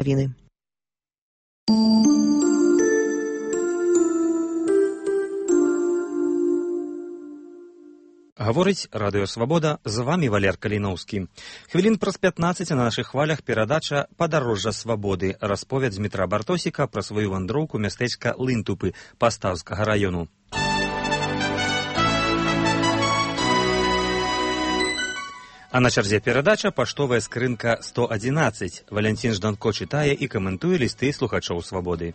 навіны. Гаворыць Радыё Свабода, з вамі Валер Каліноўскі. Хвілін праз 15 на нашых хвалях перадача «Падарожжа свабоды», расповед Дмітра Бартосіка пра сваю вандроўку мястэчка Лынтупы Паставскага раёну. А на чарзе перадача паштовая скрынка 111. Валянцін Жданко чытае і каментуе лісты слухачоў Свабоды.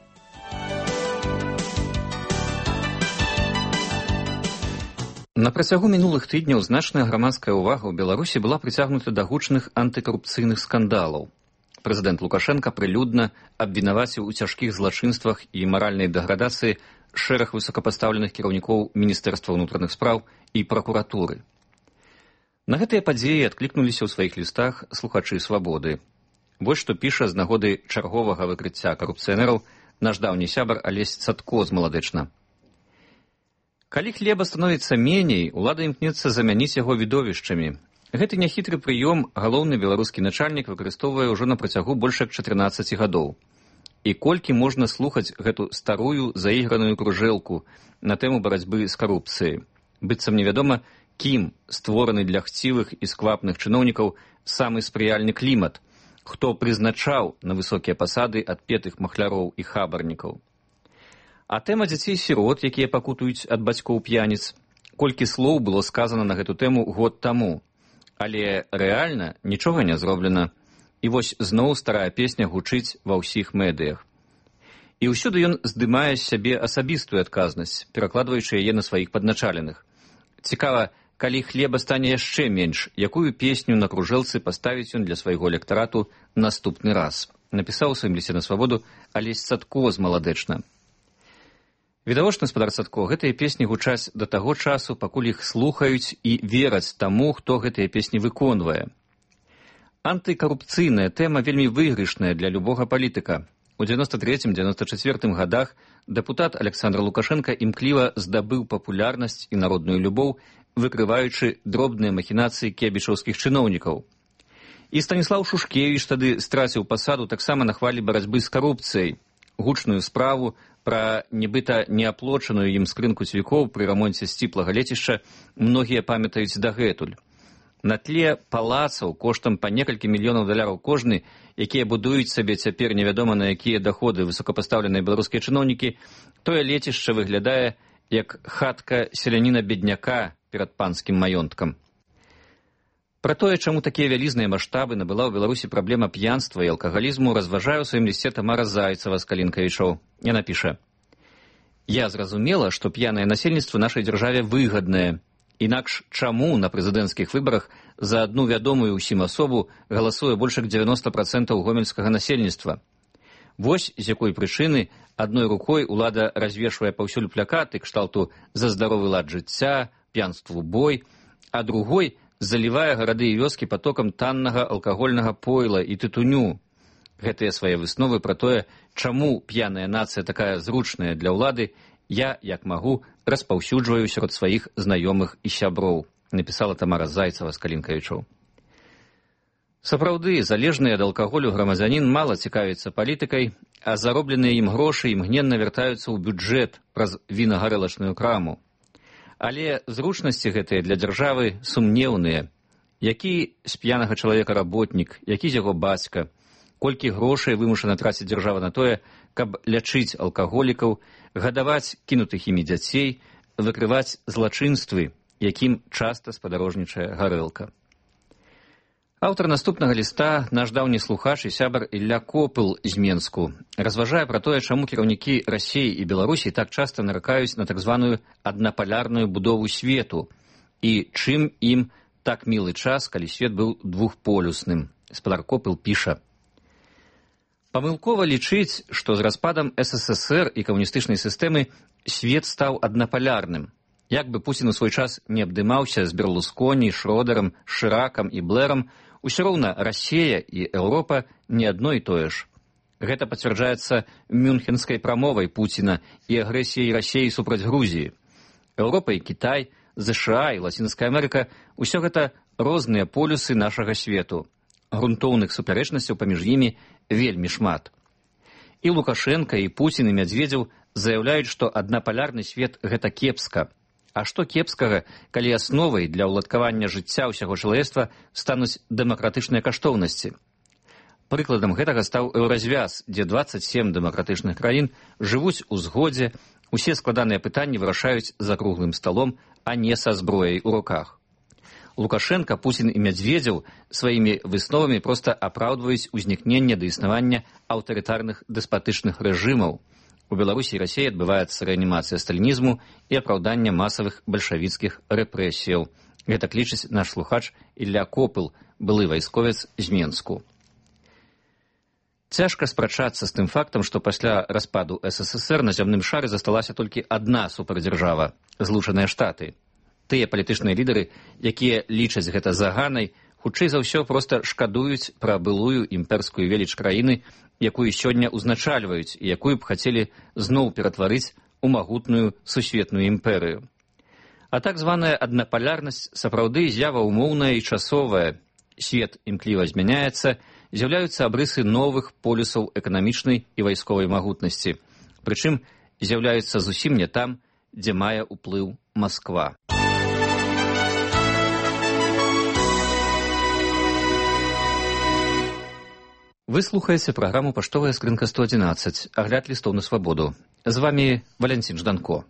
На працягу мінулых тыдняў значная грамадская ўвага ў Беларусі была прыцягнута да гучных антыкарупцыйных скандалаў. Прэзідэнт Лукашенка прылюдна абвінаваціў у цяжкіх злачынствах і маральнай дэградацыі шэраг высокапастаўленых кіраўнікоў Міністэрства ўнутраных спраў і пракуратуры. На гэтыя падзеі адклікнуліся ў сваіх лістах слухачы Свабоды. Вось што піша з нагоды чарговага выкрыцця карупцыянераў наш даўні сябар Алесь Цатко з Маладэчна. Калі хлеба становіцца меней, улада імкнецца замяніць яго відовішчамі. Гэты няхітры прыём галоўны беларускі начальнік выкарыстоўвае ўжо на працягу больш як 14 гадоў. І колькі можна слухаць гэту старую заіграную кружэлку на тэму барацьбы з карупцыяй. Быццам невядома, кім створаны для хцівых і сквапных чыноўнікаў самы спрыяльны клімат, хто прызначаў на высокія пасады адпетых махляроў і хабарнікаў. А тэма дзяцей-сірот, якія пакутуюць ад бацькоў п'яніц, колькі слоў было сказана на гэту тэму год таму. Але рэальна нічога не зроблена. І вось зноў старая песня гучыць ва ўсіх медыях. І ўсюды ён здымае з сябе асабістую адказнасць, перакладваючы яе на сваіх падначаленых. Цікава, калі хлеба стане яшчэ менш, якую песню на кружэлцы паставіць ён для свайго электарату наступны раз. Напісаў у сваім лісце на Свабоду Алесь Цатко з Маладэчна. Відавочна, спадар Цатко, гэтыя песні гучаць да таго часу, пакуль іх слухаюць і вераць таму, хто гэтыя песні выконвае. Антыкарупцыйная тэма вельмі выйгрышная для любога палітыка. У 93-94 гадах дэпутат Александр Лукашенка імкліва здабыў папулярнасць і народную любоў, выкрываючы дробныя махінацыі кебічаўскіх чыноўнікаў. І Станіслаў Шушкевіч тады страціў пасаду таксама на хвалі барацьбы з карупцыяй. Гучную справу пра нібыта неаплочаную ім скрынку цвікоў пры рамонце сціплага лецішча многія памятаюць дагэтуль. На тле палацаў коштам па некалькі мільёнаў даляраў кожны, якія будуюць сабе цяпер невядома на якія даходы высокапастаўленыя беларускія чыноўнікі, тое лецішча выглядае як хатка селяніна-бедняка перад панскім маёнткам. Пра тое, чаму такія вялізныя маштабы набыла ў Беларусі праблема п'янства і алкагалізму, разважае ў сваім лісце Тамара Зайцева з Калінкавічоў. Яна піша: «Я зразумела, што п'янае насельніцтва нашай дзяржаве выгаднае. Інакш чаму на прэзідэнцкіх выбарах за адну вядомую ўсім асобу галасуе больш як 90% гомельскага насельніцтва? Вось з якой прычыны адной рукой улада развешвае паўсюль плакаты кшталту «За здаровы лад жыцця», «П'янству бой», а другой залівае гарады і вёскі патокам таннага алкагольнага пойла і тытуню. Гэтыя свае высновы пра тое, чаму п'яная нацыя такая зручная для ўлады, я, як магу, распаўсюджваю сярод сваіх знаёмых і сяброў», напісала Тамара Зайцева з Калінкавічоў. Сапраўды, залежны ад алкаголю грамадзянін мала цікавіцца палітыкай, а заробленыя ім грошы імгненна вяртаюцца ў бюджэт праз вінагарэлачную краму. Але зручнасці гэтыя для дзяржавы сумнеўныя. Які з п'янага чалавека работнік, які з яго бацька, колькі грошай вымушана траціць дзяржава на тое, каб лячыць алкаголікаў, гадаваць кінутых імі дзяцей, выкрываць злачынствы, якім часта спадарожнічае гарэлка. Аўтар наступнага ліста, наш даўні слухач і сябар Ілля Копыл з Менску, разважае пра тое, чаму кіраўнікі Расіі і Беларусі так часта наракаюць на так званую аднапалярную будову свету і чым ім так мілы час, калі свет быў двухполюсным. Спадар Копыл піша: «Памылкова лічыць, што з распадам СССР і камуністычнай сістэмы свет стаў аднапалярным. Як бы Пуцін у свой час не абдымаўся з Берлусконі, Шродерам, Шыракам і Блэрам, усё роўна Расія і Еўропа не адно і тое ж. Гэта пацвярджаецца мюнхенскай прамовай Пуціна і агрэсіяй Расіі супраць Грузіі. Еўропа і Кітай, ЗША і Лацінская Амерыка – усё гэта розныя полюсы нашага свету. Грунтоўных супярэчнасцяў паміж імі вельмі шмат. І Лукашенка, і Пуцін, і Мядзведзеў заяўляюць, што аднапалярны свет – гэта кепска. А што кепскага, калі асновай для ўладкавання жыцця ўсяго чалавецтва стануць дэмакратычныя каштоўнасці? Прыкладам гэтага стаў еўразвяз, дзе 27 дэмакратычных краін жывуць у згодзе, усе складаныя пытанні вырашаюць за круглым сталом, а не са зброяй у руках. Лукашенка, Пуцін і Мядзведзеў сваімі высновамі проста апраўдваюць узнікненне да існавання аўтарытарных дэспатычных рэжымаў. У Беларусі і Расіі адбываецца рэанімацыя сталінізму і апраўданне масавых бальшавіцкіх рэпрэсіяў. Гэта лічыць наш слухач Ілля Копыл, былы вайсковец з Менску. Цяжка спрачацца з тым фактам, што пасля распаду СССР на зямным шары засталася толькі адна супердзяржава – Злучаныя Штаты. Тыя палітычныя лідары, якія лічаць гэта заганай, хутчэй за ўсё проста шкадуюць пра былую імперскую веліч краіны, якую сёння узначальваюць і якую б хацелі зноў ператварыць у магутную сусветную імперыю. А так званая аднапалярнасць сапраўды з'ява ўмоўная і часовая. Свет імкліва змяняецца, з'яўляюцца абрысы новых полюсаў эканамічнай і вайсковай магутнасці. Прычым з'яўляюцца зусім не там, дзе мае ўплыў Масква. Вы слухаеце праграму «Паштовая скрынка 111», агляд лістоў на свабоду. З вамі Валянцін Жданко.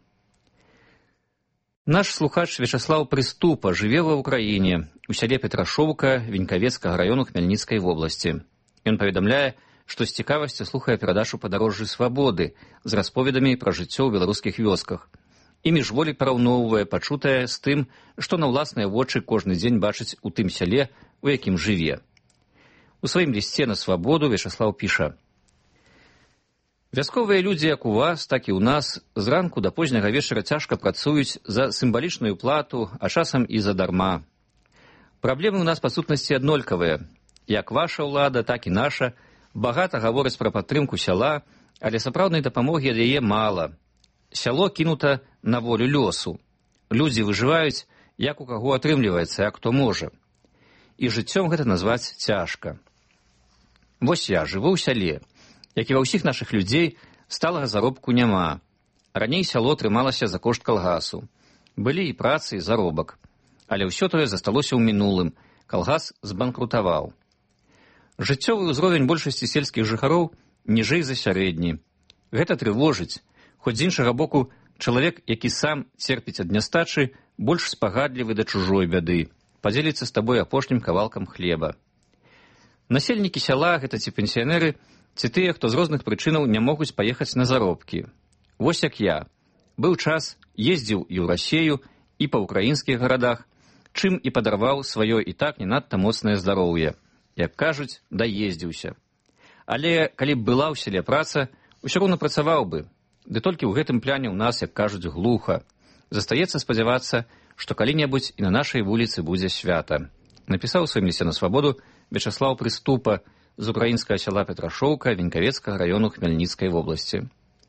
Наш слухач Вячаслаў Прыступа жыве ва ўкраіне, у сяле Петрашоўка Венькавецкага раёну Хмельніцкай вобласці. Ён паведамляе, што з цікавасцю слухае перадачу «Падарожжы свабоды» з расповедамі пра жыццё ў беларускіх вёсках. І міжволі параўноўвае пачутае з тым, што на ўласныя вочы кожны дзень бачыць у тым сяле, у якім жыве. У сваім лісце на свабоду Вячаслаў піша: «Вясковыя людзі, як у вас, так і ў нас, зранку да позняга вечара цяжка працуюць за сімвалічную плату, а часам і задарма. Праблемы ў нас па сутнасці аднолькавыя. Як ваша ўлада, так і наша багата гавораць пра падтрымку сяла, але сапраўднай дапамогі ад яе мала. Сяло кінута на волю лёсу. Людзі выжываюць, як у каго атрымліваецца, як хто можа. І жыццём гэта назваць цяжка. Вось я жыву ў сяле, як і ва ўсіх нашых людзей, сталага заробку няма. Раней сяло трымалася за кошт калгасу. Былі і працы, і заробак. Але ўсё тое засталося ў мінулым. Калгас збанкрутаваў. Жыццёвы ўзровень большасці сельскіх жыхароў ніжэй за сярэдні. Гэта трывожыць. Хоць з іншага боку, чалавек, які сам церпіць ад нястачы, больш спагадлівы да чужой бяды, падзеліцца з табой апошнім кавалкам хлеба. Насельнікі сяла, гэта ці пенсіянеры, ці тыя, хто з розных прычынаў не могуць паехаць на заробкі. Вось як я. Быў час, ездзіў і ў Расею, і па ўкраінскіх гарадах, чым і падарваў сваё і так не надта моцнае здароўе. Як кажуць, даездзіўся. Але калі б была ў селе праца, усё роўна працаваў бы. Ды толькі ў гэтым пляне ў нас, як кажуць, глуха. Застаецца спадзявацца, што калі-небудзь і на нашай вуліцы будзе свята. Напісаў у сваім лісце на свабоду Вячаслаў Прыступа з украінскага сяла Петрашоўка Венькавецкага раёну Хмельніцкай вобласці.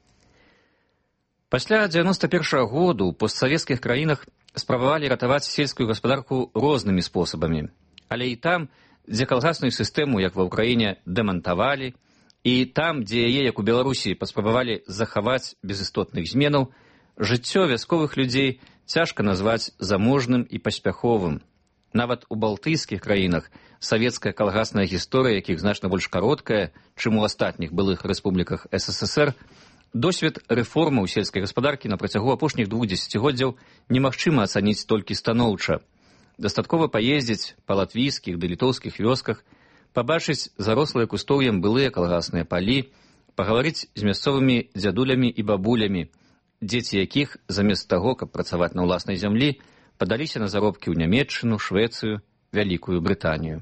Пасля 91-го году ў постсавецкіх краінах спрабавалі ратаваць сельскую гаспадарку рознымі спосабамі. Але і там, дзе калгасную сістэму, як ва ўкраіне, дэмантавалі, і там, дзе яе, як у Беларусі, паспрабавалі захаваць без істотных зменаў, жыццё вясковых людзей цяжка назваць заможным і паспяховым. Нават у балтыйскіх краінах савецкая калгасная гісторыя, якіх значна больш кароткая, чым у астатніх былых рэспубліках СССР, досвед рэформаў сельскай гаспадаркі на працягу апошніх 2 дзесяцігоддзяў немагчыма ацаніць толькі станоўча. Дастаткова паездзіць па латвійскіх ды літоўскіх вёсках, пабачыць зарослыя кустоўем былыя калгасныя палі, пагаварыць з мясцовымі дзядулямі і бабулямі, дзеці якіх, замест таго, каб працаваць на ўласнай зямлі, падаліся на заробкі ў Нямецчыну, Швецыю, Вялікую Брытанію.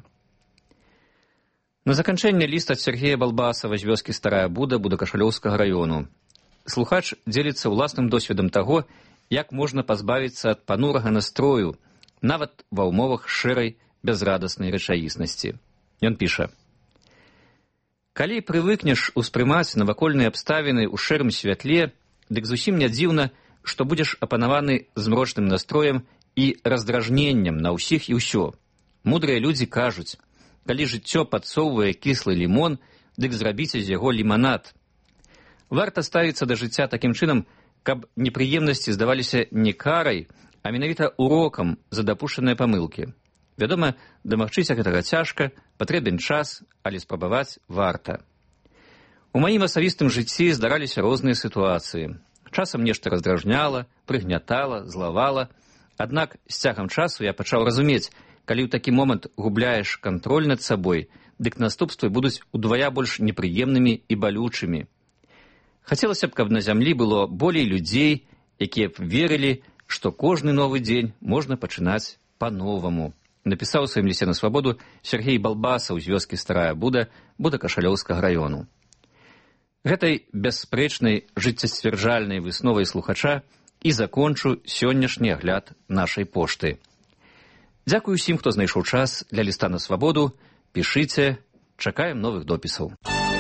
На заканчэнне ліст ад Сергея Балбасава з вёскі Старая Буда Будакашалёўскага раёну. Слухач дзеліцца ўласным досведам таго, як можна пазбавіцца ад панурага настрою, нават ва ўмовах шэрай бязрадаснай рэчаіснасці. Ён піша: «Калі прывыкнеш успрымаць навакольныя абставіны ў шэрым святле, дык зусім не дзіўна, што будзеш апанаваны змрочным настроем і раздражненнем на ўсіх і ўсё. Мудрыя людзі кажуць, калі жыццё падсоўвае кіслы лімон, дык зрабіце з яго ліманад. Варта ставіцца да жыцця такім чынам, каб непрыемнасці здаваліся не карай, а менавіта урокам за дапушчаныя памылкі. Вядома, дамагчыся гэтага цяжка, патрэбен час, але спрабаваць варта. У маім асабістым жыцці здараліся розныя сітуацыі. Часам нешта раздражняла, прыгнятала, злавала. Аднак з цягам часу я пачаў разумець, калі ў такі момант губляеш кантроль над сабой, дык наступствы будуць удвая больш непрыемнымі і балючымі. Хацелася б, каб на зямлі было болей людзей, якія б верылі, што кожны новы дзень можна пачынаць па-новаму. Напісаў у сваім лісце на свабоду Сергей Балбасаў з вёскі Старая Буда, Будакашалёўскага раёну. Гэтай бясспрэчнай жыццесцвярджальнай высновай слухача і закончу сённяшні агляд нашай пошты. Дзякую ўсім, хто знайшоў час для ліста на свабоду. Пішыце, чакаем новых допісаў.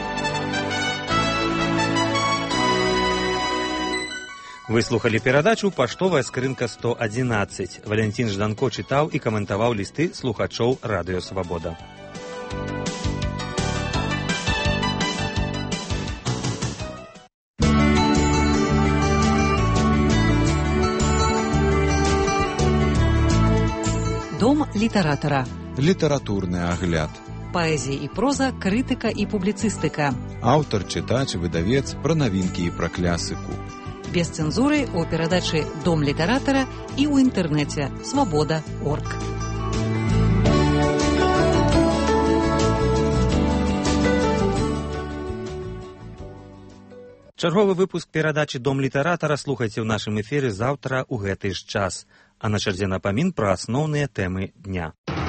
Вы слухали перадачу «Паштовая скрынка 111». Валентин Жданко чытаў і каментаваў лісты слухачоў Радыё Свабода. Дом літаратара. Літаратурны агляд. Паэзія і проза, крытыка і публіцыстыка. Аўтар, чытач, выдавец, пра навінкі і пра клясыку. Без цэнзуры ў перадачы «Дом літаратара» і ў інтэрнэце «Свабода.орг». Чарговы выпуск перадачы «Дом літаратара» слухайце ў нашым эфіры заўтра ў гэты ж час. А на чарзе напамін пра асноўныя тэмы дня.